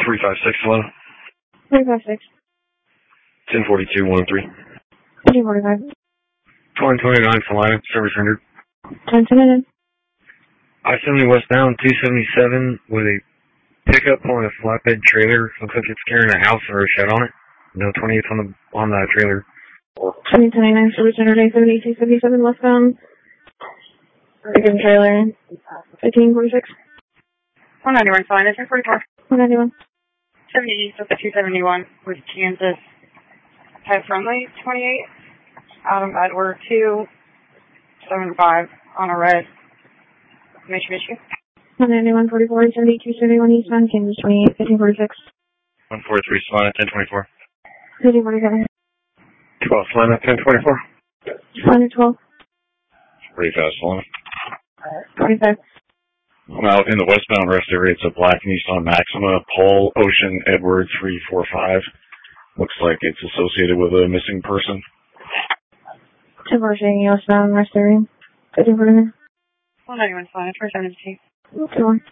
356, hello. 356. 1042, 103. 245. 2029, Salina, service rendered. 1010. I-70 westbound, 277 with a pickup pulling a flatbed trailer. Looks like it's carrying a house or a shed on it. No 28th on the trailer. 2029, service rendered. 870, westbound. Pickup trailer. 1546. 191, Salina, 1044. 191. 70 East of the 271 with Kansas. Head friendly, 28. Adam Edward 275 on a red. Mitsubishi. 191, 44, 70, 271 eastbound, Kansas 28, 1546. 143, Salina, 1024. 1547. 12, Salina, 1024. 112. Pretty fast, Salina. 25. I'm out in the westbound rest area. It's a black Nissan Maxima, Paul Ocean Edward 345. Looks like it's associated with a missing person. Traversing westbound rest area. 1549. 191, Salina, 372. 2